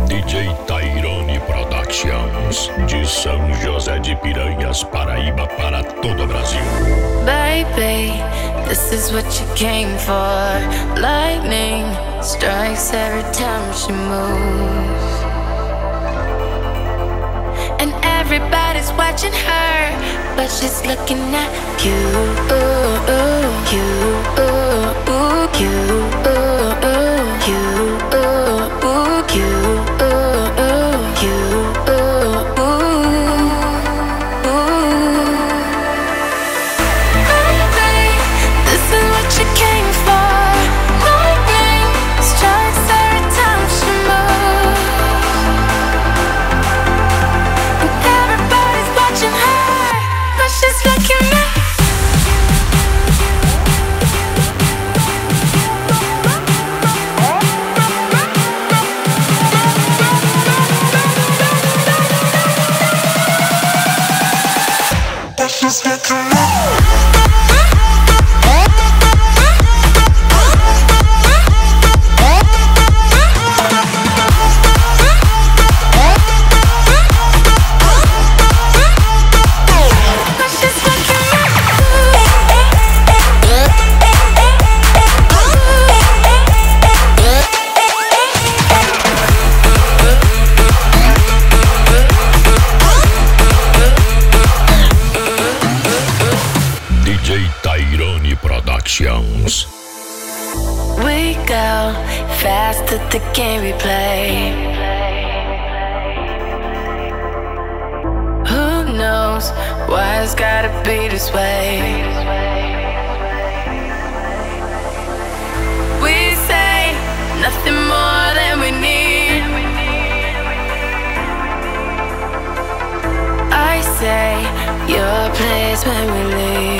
DJ Tairone Productions, de São José de Piranhas, Paraíba, para todo o Brasil. Baby, this is what you came for. Lightning strikes every time she moves, and everybody's watching her, but she's looking at you, you, you, Productions. We go fast that they can't replay. Who knows why it's gotta be this way? We say nothing more than we need. I say your place when we leave.